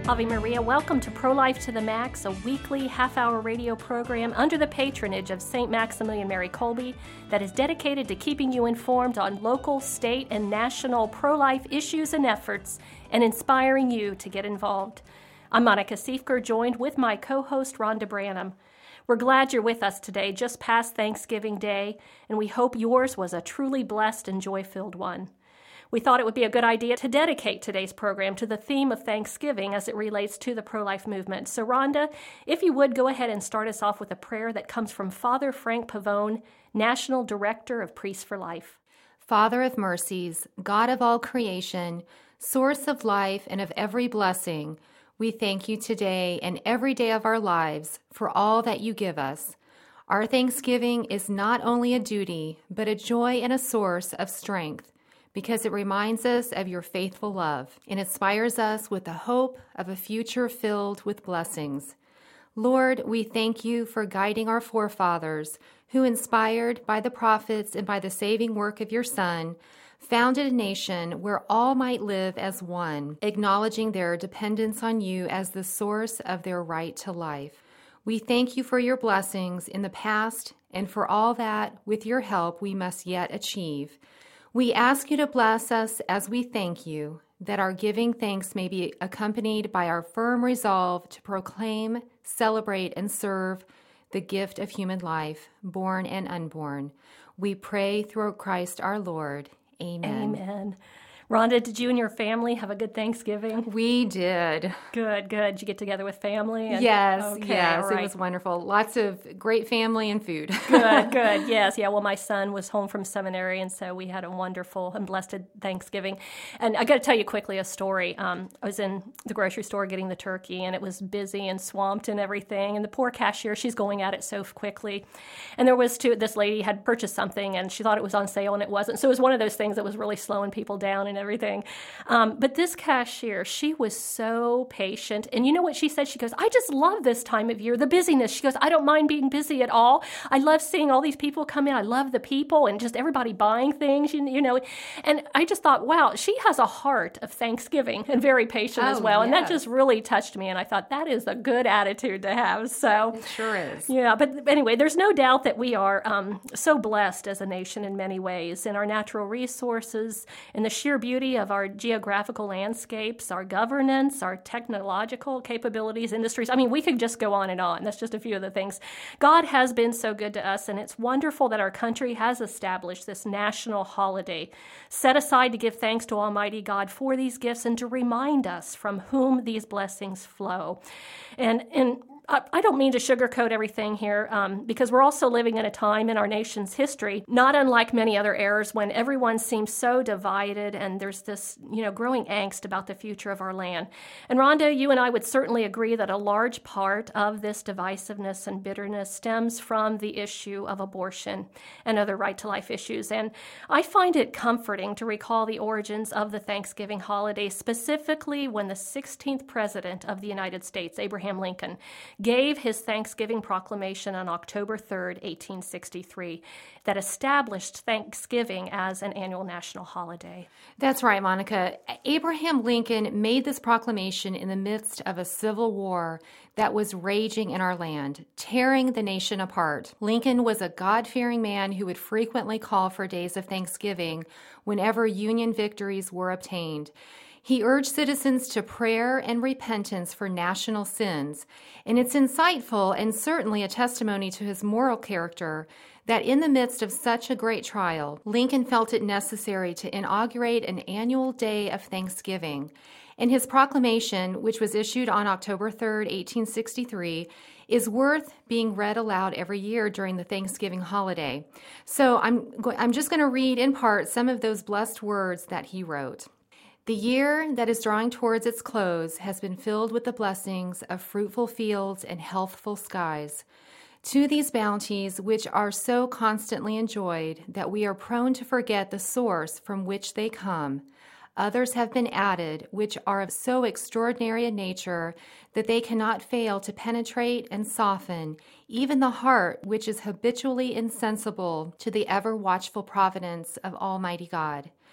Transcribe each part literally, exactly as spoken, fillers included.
Ave Maria, welcome to Pro-Life to the Max, a weekly half-hour radio program under the patronage of Saint Maximilian Mary Kolbe that is dedicated to keeping you informed on local, state, and national pro-life issues and efforts and inspiring you to get involved. I'm Monica Siefker, joined with my co-host Rhonda Branham. We're glad you're with us today, just past Thanksgiving Day, and we hope yours was a truly blessed and joy-filled one. We thought it would be a good idea to dedicate today's program to the theme of Thanksgiving as it relates to the pro-life movement. So, Rhonda, if you would, go ahead and start us off with a prayer that comes from Father Frank Pavone, National Director of Priests for Life. Father of mercies, God of all creation, source of life and of every blessing, we thank you today and every day of our lives for all that you give us. Our thanksgiving is not only a duty, but a joy and a source of strength, because it reminds us of your faithful love and inspires us with the hope of a future filled with blessings. Lord, we thank you for guiding our forefathers who, inspired by the prophets and by the saving work of your Son, founded a nation where all might live as one, acknowledging their dependence on you as the source of their right to life. We thank you for your blessings in the past and for all that, with your help, we must yet achieve. We ask you to bless us as we thank you, that our giving thanks may be accompanied by our firm resolve to proclaim, celebrate, and serve the gift of human life, born and unborn. We pray through Christ our Lord. Amen. Amen. Rhonda, did you and your family have a good Thanksgiving? We did. Good, good. Did you get together with family? And, yes, okay, yes. right. It was wonderful. Lots of great family and food. Good, good. Yes, yeah. Well, my son was home from seminary, and so we had a wonderful and blessed Thanksgiving. And I got to tell you quickly a story. Um, I was in the grocery store getting the turkey, and it was busy and swamped and everything. And the poor cashier, she's going at it so quickly. And there was two, this lady had purchased something, and she thought it was on sale, and it wasn't. So it was one of those things that was really slowing people down and everything. Um, but this cashier, she was so patient. And you know what she said? She goes, I just love this time of year, the busyness. She goes, I don't mind being busy at all. I love seeing all these people come in. I love the people and just everybody buying things, you, you know. And I just thought, wow, she has a heart of thanksgiving and very patient oh, as well. Yes. And that just really touched me. And I thought that is a good attitude to have. So it sure is. Yeah. But anyway, there's no doubt that we are um, so blessed as a nation in many ways, in our natural resources, in the sheer beauty of our geographical landscapes, our governance, our technological capabilities, industries. I mean, we could just go on and on. That's just a few of the things. God has been so good to us, and it's wonderful that our country has established this national holiday set aside to give thanks to Almighty God for these gifts and to remind us from whom these blessings flow. And in I don't mean to sugarcoat everything here, um, because we're also living in a time in our nation's history, not unlike many other eras, when everyone seems so divided and there's this, you know, growing angst about the future of our land. And Rhonda, you and I would certainly agree that a large part of this divisiveness and bitterness stems from the issue of abortion and other right-to-life issues. And I find it comforting to recall the origins of the Thanksgiving holiday, specifically when the sixteenth president of the United States, Abraham Lincoln, gave his Thanksgiving proclamation on October third, eighteen sixty-three, that established Thanksgiving as an annual national holiday. That's right, Monica. Abraham Lincoln made this proclamation in the midst of a civil war that was raging in our land, tearing the nation apart. Lincoln was a God-fearing man who would frequently call for days of Thanksgiving whenever Union victories were obtained. He urged citizens to prayer and repentance for national sins, and it's insightful and certainly a testimony to his moral character that in the midst of such a great trial, Lincoln felt it necessary to inaugurate an annual day of Thanksgiving. And his proclamation, which was issued on October third, eighteen sixty-three, is worth being read aloud every year during the Thanksgiving holiday. So I'm, go- I'm just going to read in part some of those blessed words that he wrote. The year that is drawing towards its close has been filled with the blessings of fruitful fields and healthful skies. To these bounties, which are so constantly enjoyed that we are prone to forget the source from which they come, others have been added, which are of so extraordinary a nature that they cannot fail to penetrate and soften even the heart which is habitually insensible to the ever-watchful providence of Almighty God.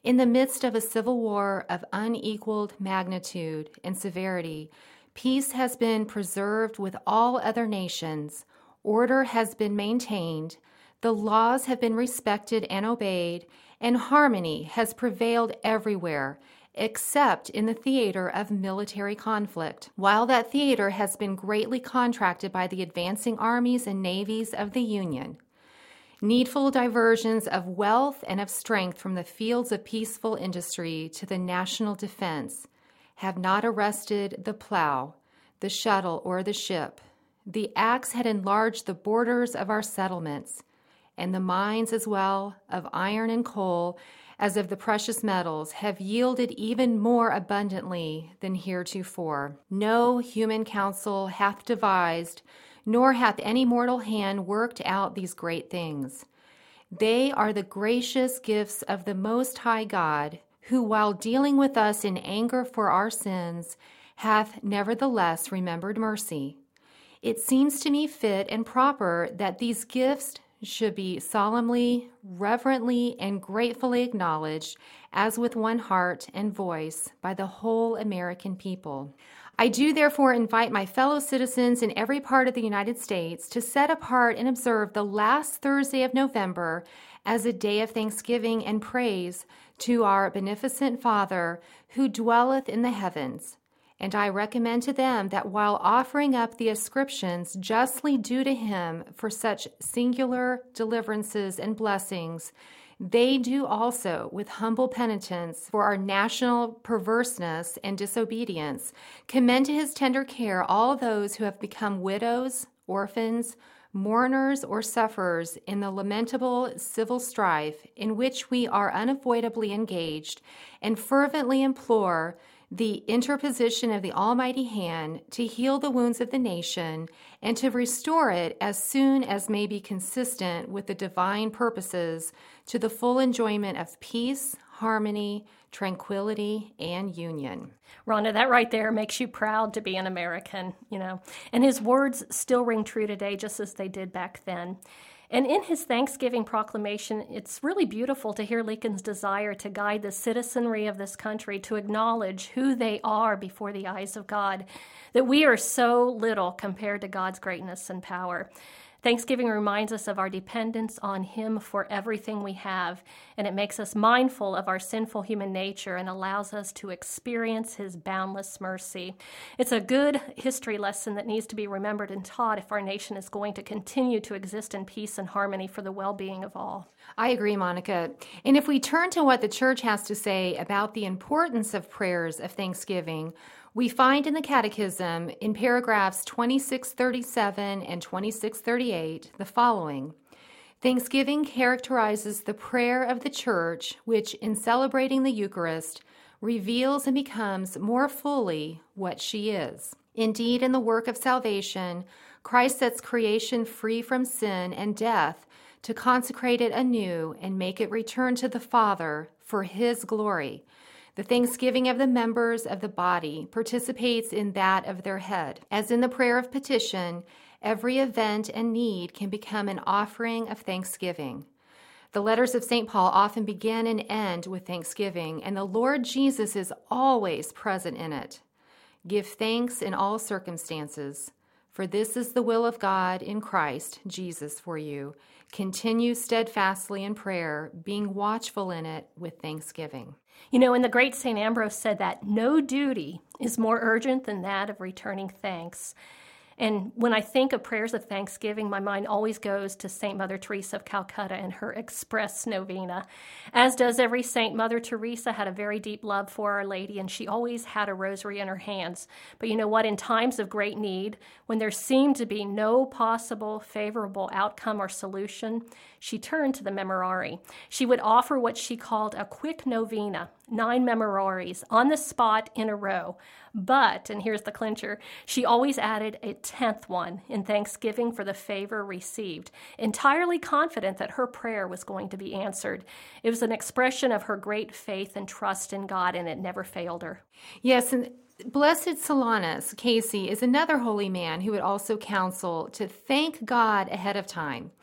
In the midst of a civil war of unequaled magnitude and severity, peace has been preserved with all other nations, order has been maintained, the laws have been respected and obeyed, and harmony has prevailed everywhere, except in the theater of military conflict, while that theater has been greatly contracted by the advancing armies and navies of the Union. Needful diversions of wealth and of strength from the fields of peaceful industry to the national defense have not arrested the plow, the shuttle, or the ship. The axe had enlarged the borders of our settlements, and the mines as well of iron and coal as of the precious metals have yielded even more abundantly than heretofore. No human counsel hath devised, nor hath any mortal hand worked out these great things. They are the gracious gifts of the Most High God, who, while dealing with us in anger for our sins, hath nevertheless remembered mercy. It seems to me fit and proper that these gifts should be solemnly, reverently, and gratefully acknowledged as with one heart and voice by the whole American people. I do therefore invite my fellow citizens in every part of the United States to set apart and observe the last Thursday of November as a day of thanksgiving and praise to our beneficent Father who dwelleth in the heavens. And I recommend to them that while offering up the ascriptions justly due to him for such singular deliverances and blessings, they do also, with humble penitence for our national perverseness and disobedience, commend to his tender care all those who have become widows, orphans, mourners, or sufferers in the lamentable civil strife in which we are unavoidably engaged, and fervently implore the interposition of the Almighty hand to heal the wounds of the nation and to restore it as soon as may be consistent with the divine purposes to the full enjoyment of peace, harmony, tranquility, and union. Rhonda, that right there makes you proud to be an American, you know, and his words still ring true today just as they did back then. And in his Thanksgiving proclamation, it's really beautiful to hear Lincoln's desire to guide the citizenry of this country to acknowledge who they are before the eyes of God, that we are so little compared to God's greatness and power. Thanksgiving reminds us of our dependence on him for everything we have, and it makes us mindful of our sinful human nature and allows us to experience his boundless mercy. It's a good history lesson that needs to be remembered and taught if our nation is going to continue to exist in peace and harmony for the well-being of all. I agree, Monica. And if we turn to what the church has to say about the importance of prayers of thanksgiving, we find in the Catechism, in paragraphs twenty-six thirty-seven and twenty-six thirty-eight, the following. Thanksgiving characterizes the prayer of the Church, which, in celebrating the Eucharist, reveals and becomes more fully what she is. Indeed, in the work of salvation, Christ sets creation free from sin and death to consecrate it anew and make it return to the Father for his glory. The thanksgiving of the members of the body participates in that of their head. As in the prayer of petition, every event and need can become an offering of thanksgiving. The letters of Saint Paul often begin and end with thanksgiving, and the Lord Jesus is always present in it. Give thanks in all circumstances, for this is the will of God in Christ Jesus for you. Continue steadfastly in prayer, being watchful in it with thanksgiving. You know, and the great Saint Ambrose said that no duty is more urgent than that of returning thanks. And when I think of prayers of thanksgiving, my mind always goes to Saint Mother Teresa of Calcutta and her Express Novena. As does every saint, Mother Teresa had a very deep love for Our Lady, and she always had a rosary in her hands. But you know what? In times of great need, when there seemed to be no possible favorable outcome or solution, she turned to the Memorare. She would offer what she called a quick novena, nine Memoraries, on the spot in a row. But, and here's the clincher, she always added a tenth one in thanksgiving for the favor received, entirely confident that her prayer was going to be answered. It was an expression of her great faith and trust in God, and it never failed her. Yes, and Blessed Solanus, Casey, is another holy man who would also counsel to thank God ahead of time.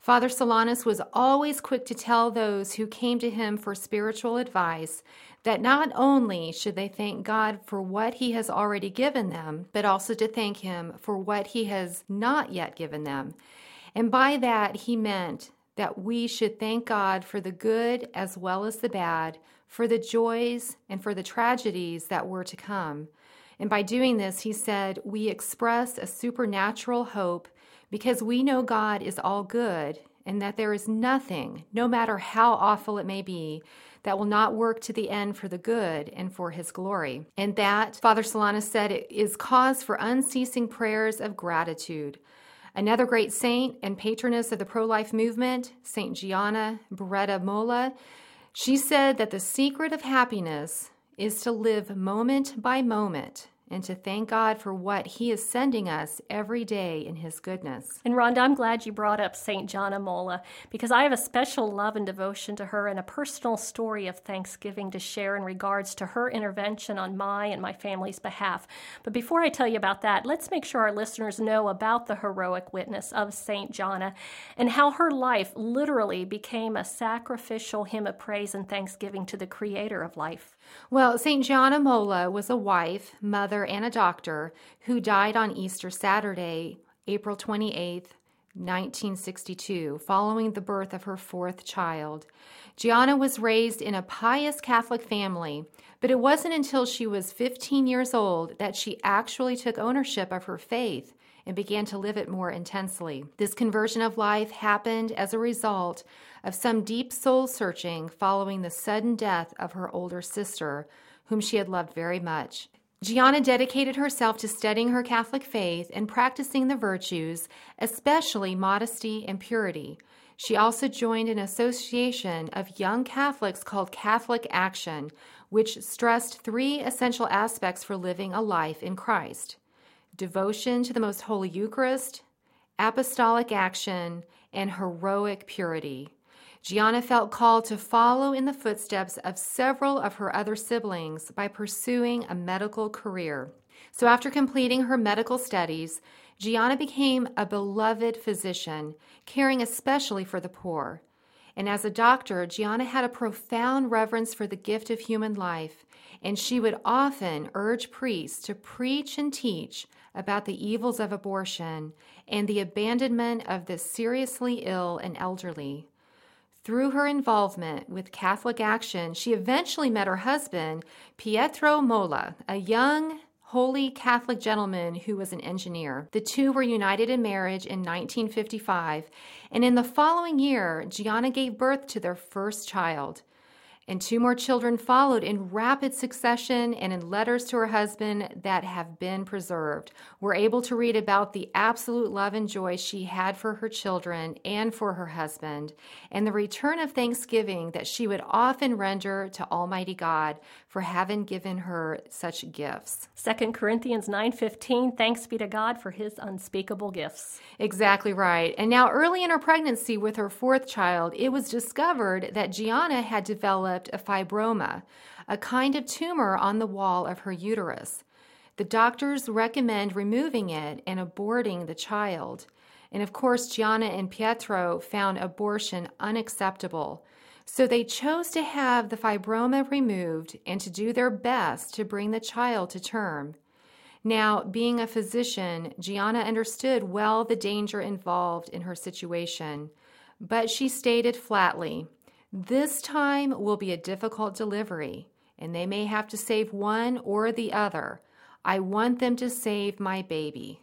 Father Solanus was always quick to tell those who came to him for spiritual advice that not only should they thank God for what he has already given them, but also to thank him for what he has not yet given them. And by that, he meant that we should thank God for the good as well as the bad, for the joys and for the tragedies that were to come. And by doing this, he said, we express a supernatural hope because we know God is all good and that there is nothing, no matter how awful it may be, that will not work to the end for the good and for his glory. And that, Father Solanus said, it is cause for unceasing prayers of gratitude. Another great saint and patroness of the pro-life movement, Saint Gianna Beretta Molla, she said that the secret of happiness is to live moment by moment and to thank God for what he is sending us every day in his goodness. And Rhonda, I'm glad you brought up Saint Gianna Molla because I have a special love and devotion to her and a personal story of thanksgiving to share in regards to her intervention on my and my family's behalf. But before I tell you about that, let's make sure our listeners know about the heroic witness of Saint Gianna and how her life literally became a sacrificial hymn of praise and thanksgiving to the Creator of life. Well, Saint Gianna Molla was a wife, mother, and a doctor who died on Easter Saturday, April twenty-eighth, nineteen sixty-two, following the birth of her fourth child. Gianna was raised in a pious Catholic family, but it wasn't until she was fifteen years old that she actually took ownership of her faith and began to live it more intensely. This conversion of life happened as a result of some deep soul searching following the sudden death of her older sister, whom she had loved very much. Gianna dedicated herself to studying her Catholic faith and practicing the virtues, especially modesty and purity. She also joined an association of young Catholics called Catholic Action, which stressed three essential aspects for living a life in Christ: devotion to the Most Holy Eucharist, apostolic action, and heroic purity. Gianna felt called to follow in the footsteps of several of her other siblings by pursuing a medical career. So after completing her medical studies, Gianna became a beloved physician, caring especially for the poor. And as a doctor, Gianna had a profound reverence for the gift of human life, and she would often urge priests to preach and teach about the evils of abortion and the abandonment of the seriously ill and elderly. Through her involvement with Catholic Action, she eventually met her husband, Pietro Molla, a young, holy Catholic gentleman who was an engineer. The two were united in marriage in nineteen fifty-five, and in the following year, Gianna gave birth to their first child. And two more children followed in rapid succession and in letters to her husband that have been preserved. We're able to read about the absolute love and joy she had for her children and for her husband, and the return of thanksgiving that she would often render to Almighty God for having given her such gifts. Second Corinthians nine fifteen, thanks be to God for his unspeakable gifts. Exactly right. And now early in her pregnancy with her fourth child, it was discovered that Gianna had developed a fibroma, a kind of tumor on the wall of her uterus. The doctors recommend removing it and aborting the child. And of course, Gianna and Pietro found abortion unacceptable. So they chose to have the fibroma removed and to do their best to bring the child to term. Now, being a physician, Gianna understood well the danger involved in her situation, but she stated flatly, "This time will be a difficult delivery, and they may have to save one or the other. I want them to save my baby."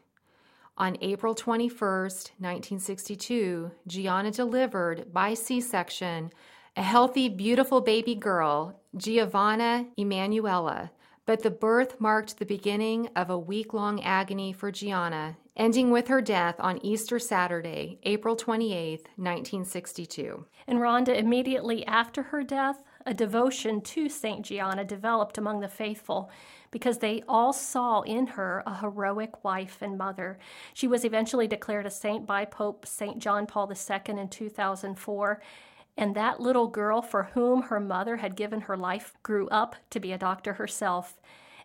On April twenty-first, nineteen sixty-two, Gianna delivered by C-section a healthy, beautiful baby girl, Giovanna Emanuela, but the birth marked the beginning of a week-long agony for Gianna, ending with her death on Easter Saturday, April twenty-eighth, nineteen sixty-two. And Rhonda, immediately after her death, a devotion to Saint Gianna developed among the faithful because they all saw in her a heroic wife and mother. She was eventually declared a saint by Pope Saint John Paul the Second in two thousand four, and that little girl for whom her mother had given her life grew up to be a doctor herself.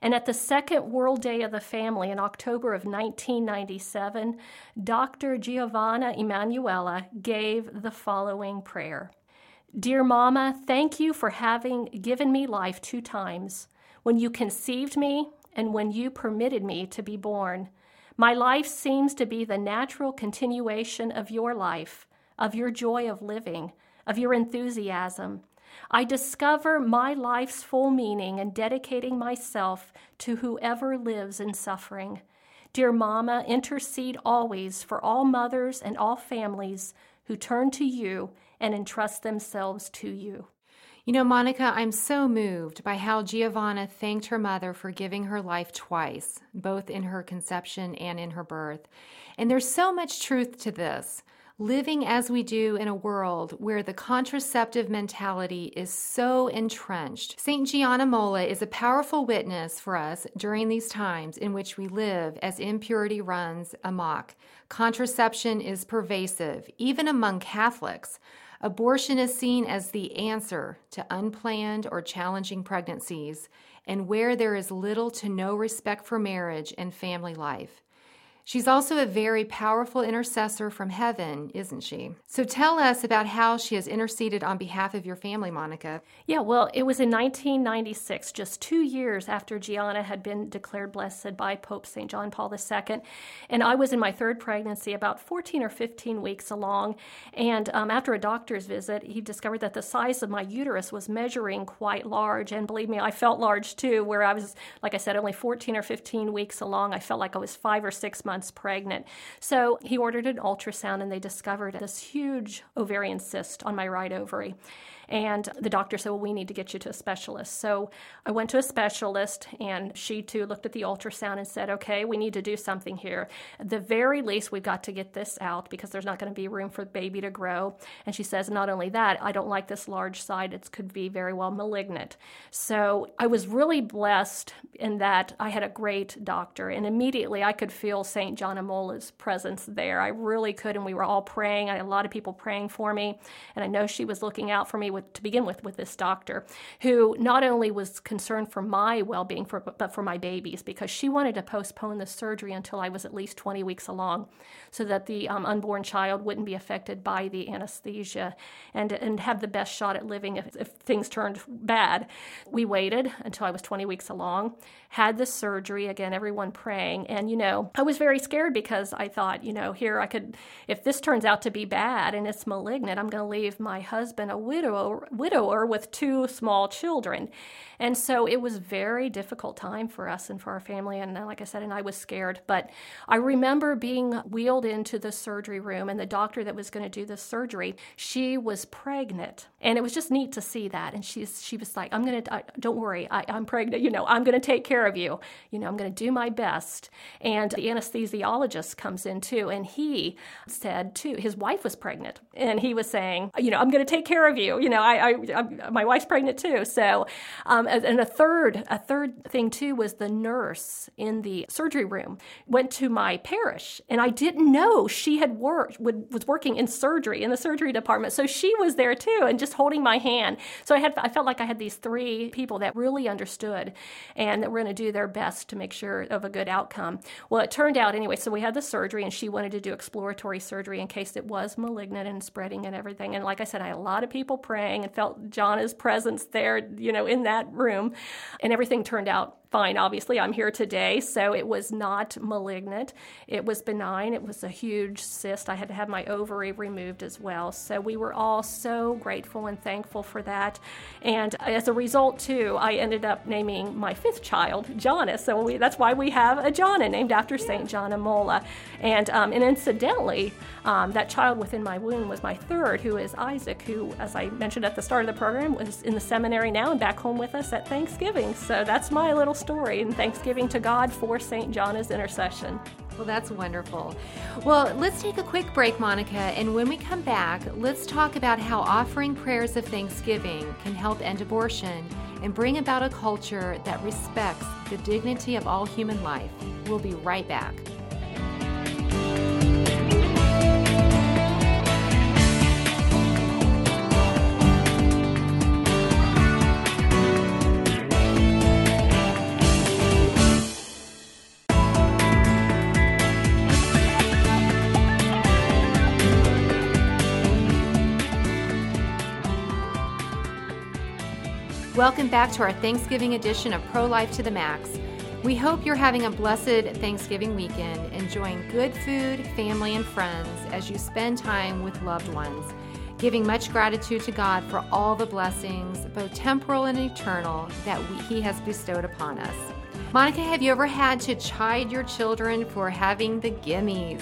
And at the Second World Day of the Family in October of nineteen ninety-seven, Doctor Giovanna Emanuela gave the following prayer. Dear Mama, thank you for having given me life two times, when you conceived me and when you permitted me to be born. My life seems to be the natural continuation of your life, of your joy of living, of your enthusiasm. I discover my life's full meaning in dedicating myself to whoever lives in suffering. Dear Mama, intercede always for all mothers and all families who turn to you and entrust themselves to you. You know, Monica, I'm so moved by how Giovanna thanked her mother for giving her life twice, both in her conception and in her birth. And there's so much truth to this. Living as we do in a world where the contraceptive mentality is so entrenched. Saint Gianna Molla is a powerful witness for us during these times in which we live as impurity runs amok. Contraception is pervasive, even among Catholics. Abortion is seen as the answer to unplanned or challenging pregnancies, and where there is little to no respect for marriage and family life. She's also a very powerful intercessor from heaven, isn't she? So tell us about how she has interceded on behalf of your family, Monica. Yeah, well, it was in nineteen ninety-six, just two years after Gianna had been declared blessed by Pope Saint John Paul the Second. And I was in my third pregnancy, about fourteen or fifteen weeks along. And um, after a doctor's visit, he discovered that the size of my uterus was measuring quite large. And believe me, I felt large too, where I was, like I said, only fourteen or fifteen weeks along. I felt like I was five or six months pregnant. So he ordered an ultrasound and they discovered this huge ovarian cyst on my right ovary. And the doctor said, well, we need to get you to a specialist. So I went to a specialist, and she too looked at the ultrasound and said, okay, we need to do something here. At the very least, we've got to get this out because there's not going to be room for the baby to grow. And she says, not only that, I don't like this large side. It could be very well malignant. So I was really blessed in that I had a great doctor, and immediately I could feel Saint Gianna Molla's presence there. I really could, and we were all praying. I had a lot of people praying for me, and I know she was looking out for me with, to begin with, with this doctor, who not only was concerned for my well-being, for, but for my baby's, because she wanted to postpone the surgery until I was at least twenty weeks along, so that the um, unborn child wouldn't be affected by the anesthesia and, and have the best shot at living if, if things turned bad. We waited until I was twenty weeks along, had the surgery, again, everyone praying, and, you know, I was very scared because I thought, you know, here I could, if this turns out to be bad and it's malignant, I'm going to leave my husband a widower, widower with two small children. And so it was a very difficult time for us and for our family. And like I said, and I was scared. But I remember being wheeled into the surgery room, and the doctor that was going to do the surgery, she was pregnant. And it was just neat to see that. And she's she was like, I'm going to, don't worry, I, I'm pregnant. You know, I'm going to take care of you. You know, I'm going to do my best. And the anesthesiologist comes in too. And he said too, his wife was pregnant. And he was saying, you know, I'm going to take care of you. You know, I, I, I my wife's pregnant too. So, um, and a third, a third thing too was the nurse in the surgery room went to my parish, and I didn't know she had worked, would, was working in surgery, in the surgery department. So she was there too, and just holding my hand. So I had, I felt like I had these three people that really understood and that were going to do their best to make sure of a good outcome. Well, it turned out anyway, so we had the surgery, and she wanted to do exploratory surgery in case it was malignant and spreading and everything. And like I said, I had a lot of people praying and felt Gianna's presence there, you know, in that room, and everything turned out fine. Obviously, I'm here today, so it was not malignant. It was benign. It was a huge cyst. I had to have my ovary removed as well. So we were all so grateful and thankful for that. And as a result, too, I ended up naming my fifth child Gianna. So we, that's why we have a Gianna named after Saint Gianna Molla. And, um, and incidentally, um, that child within my womb was my third, who is Isaac, who, as I mentioned at the start of the program, was in the seminary now and back home with us at Thanksgiving. So that's my little story, and thanksgiving to God for Saint Gianna's intercession. Well, that's wonderful. Well, let's take a quick break, Monica, and when we come back, let's talk about how offering prayers of thanksgiving can help end abortion and bring about a culture that respects the dignity of all human life. We'll be right back. Welcome back to our Thanksgiving edition of Pro-Life to the Max. We hope you're having a blessed Thanksgiving weekend, enjoying good food, family, and friends as you spend time with loved ones, giving much gratitude to God for all the blessings, both temporal and eternal, that we, He has bestowed upon us. Monica, have you ever had to chide your children for having the gimmies?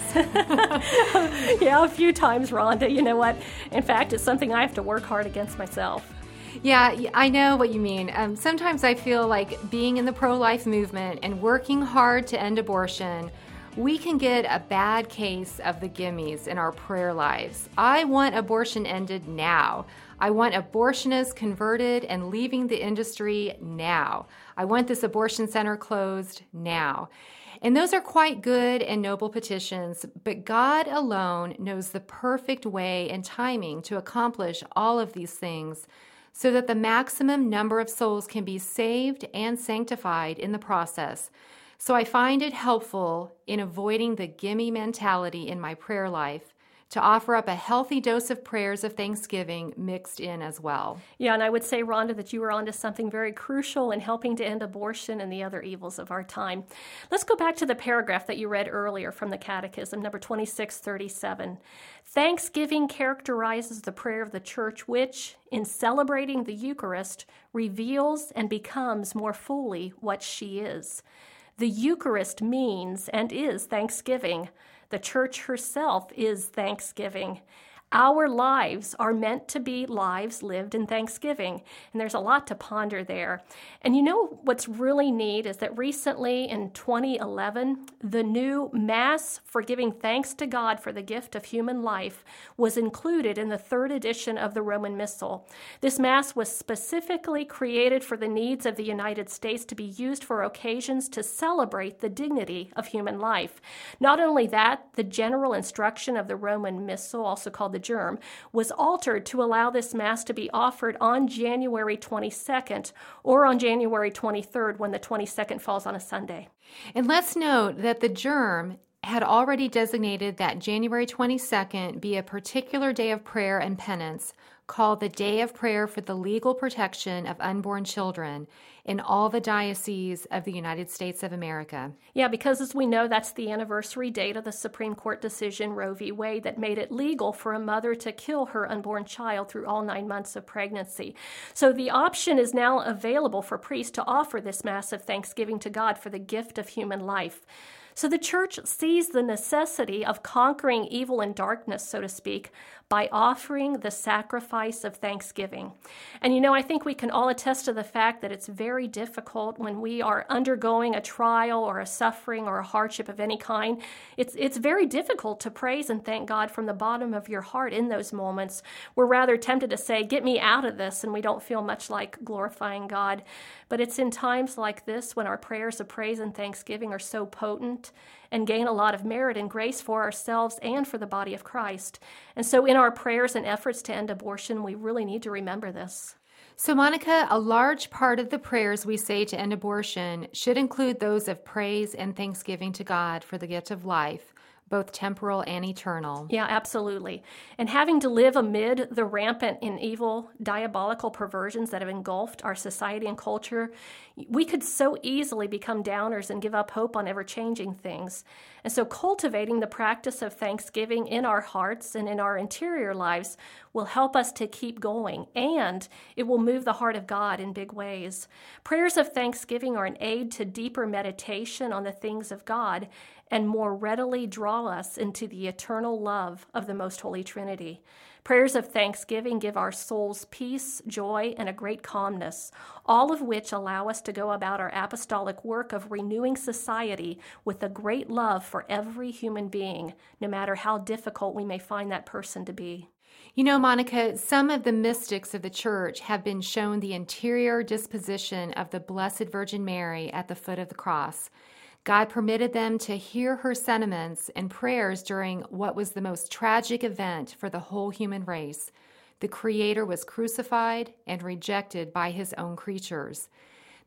Yeah, a few times, Rhonda. You know what? In fact, it's something I have to work hard against myself. Yeah, I know what you mean. Um, sometimes I feel like being in the pro-life movement and working hard to end abortion, we can get a bad case of the gimmies in our prayer lives. I want abortion ended now. I want abortionists converted and leaving the industry now. I want this abortion center closed now. And those are quite good and noble petitions, but God alone knows the perfect way and timing to accomplish all of these things, so that the maximum number of souls can be saved and sanctified in the process. So I find it helpful in avoiding the gimme mentality in my prayer life to offer up a healthy dose of prayers of thanksgiving mixed in as well. Yeah, and I would say, Rhonda, that you were onto something very crucial in helping to end abortion and the other evils of our time. Let's go back to the paragraph that you read earlier from the Catechism, number twenty-six thirty-seven. Thanksgiving characterizes the prayer of the Church, which, in celebrating the Eucharist, reveals and becomes more fully what she is. The Eucharist means and is thanksgiving. The Church herself is thanksgiving. Our lives are meant to be lives lived in thanksgiving, and there's a lot to ponder there. And you know what's really neat is that recently in twenty eleven, the new Mass for giving thanks to God for the gift of human life was included in the third edition of the Roman Missal. This Mass was specifically created for the needs of the United States to be used for occasions to celebrate the dignity of human life. Not only that, the general instruction of the Roman Missal, also called the Germ, was altered to allow this Mass to be offered on January twenty-second or on January twenty-third when the twenty-second falls on a Sunday. And let's note that the Germ had already designated that January twenty-second be a particular day of prayer and penance called the Day of Prayer for the Legal Protection of Unborn Children in all the dioceses of the United States of America. Yeah, because as we know, that's the anniversary date of the Supreme Court decision, Roe v. Wade, that made it legal for a mother to kill her unborn child through all nine months of pregnancy. So the option is now available for priests to offer this Mass of thanksgiving to God for the gift of human life. So the Church sees the necessity of conquering evil and darkness, so to speak, by offering the sacrifice of thanksgiving. And you know, I think we can all attest to the fact that it's very difficult when we are undergoing a trial or a suffering or a hardship of any kind. It's it's very difficult to praise and thank God from the bottom of your heart in those moments. We're rather tempted to say, get me out of this, and we don't feel much like glorifying God. But it's in times like this when our prayers of praise and thanksgiving are so potent and gain a lot of merit and grace for ourselves and for the body of Christ. And so in our prayers and efforts to end abortion, we really need to remember this. So, Monica, a large part of the prayers we say to end abortion should include those of praise and thanksgiving to God for the gift of life, both temporal and eternal. Yeah, absolutely. And having to live amid the rampant and evil, diabolical perversions that have engulfed our society and culture, we could so easily become downers and give up hope on ever-changing things. And so cultivating the practice of thanksgiving in our hearts and in our interior lives will help us to keep going, and it will move the heart of God in big ways. Prayers of thanksgiving are an aid to deeper meditation on the things of God and more readily draw us into the eternal love of the Most Holy Trinity. Prayers of thanksgiving give our souls peace, joy, and a great calmness, all of which allow us to go about our apostolic work of renewing society with a great love for every human being, no matter how difficult we may find that person to be. You know, Monica, some of the mystics of the Church have been shown the interior disposition of the Blessed Virgin Mary at the foot of the cross. God permitted them to hear her sentiments and prayers during what was the most tragic event for the whole human race. The Creator was crucified and rejected by his own creatures.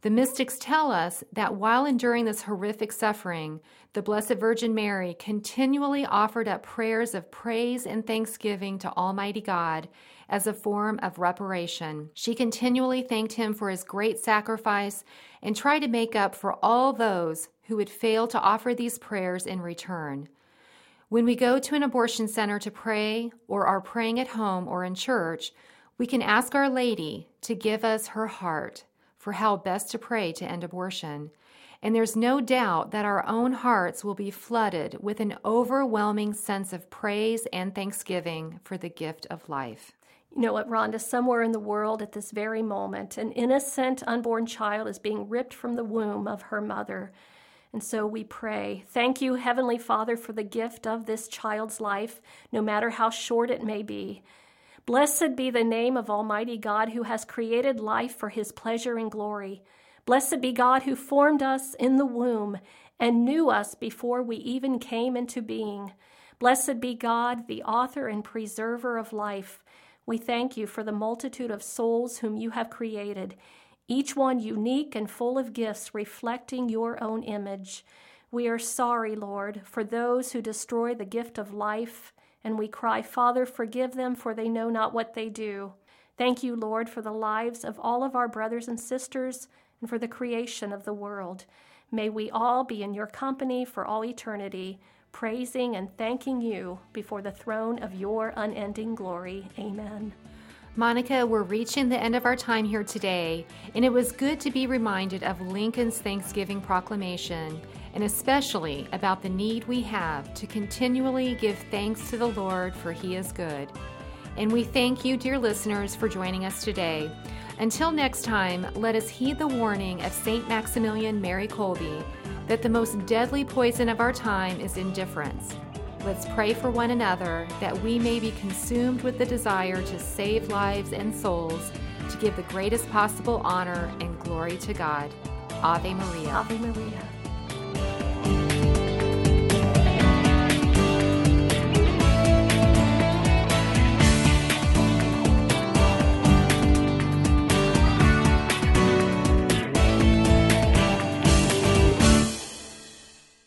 The mystics tell us that while enduring this horrific suffering, the Blessed Virgin Mary continually offered up prayers of praise and thanksgiving to Almighty God as a form of reparation. She continually thanked him for his great sacrifice and tried to make up for all those who would fail to offer these prayers in return. When we go to an abortion center to pray or are praying at home or in church, we can ask Our Lady to give us her heart for how best to pray to end abortion. And there's no doubt that our own hearts will be flooded with an overwhelming sense of praise and thanksgiving for the gift of life. You know what, Rhonda, somewhere in the world at this very moment, an innocent unborn child is being ripped from the womb of her mother. And so we pray, thank you, Heavenly Father, for the gift of this child's life, no matter how short it may be. Blessed be the name of Almighty God, who has created life for his pleasure and glory. Blessed be God, who formed us in the womb and knew us before we even came into being. Blessed be God, the author and preserver of life. We thank you for the multitude of souls whom you have created, each one unique and full of gifts reflecting your own image. We are sorry, Lord, for those who destroy the gift of life, and we cry, Father, forgive them, for they know not what they do. Thank you, Lord, for the lives of all of our brothers and sisters and for the creation of the world. May we all be in your company for all eternity, praising and thanking you before the throne of your unending glory. Amen. Monica, we're reaching the end of our time here today, and it was good to be reminded of Lincoln's Thanksgiving proclamation, and especially about the need we have to continually give thanks to the Lord, for he is good. And we thank you, dear listeners, for joining us today. Until next time, let us heed the warning of Saint Maximilian Mary Kolbe that the most deadly poison of our time is indifference. Let's pray for one another that we may be consumed with the desire to save lives and souls, to give the greatest possible honor and glory to God. Ave Maria. Ave Maria.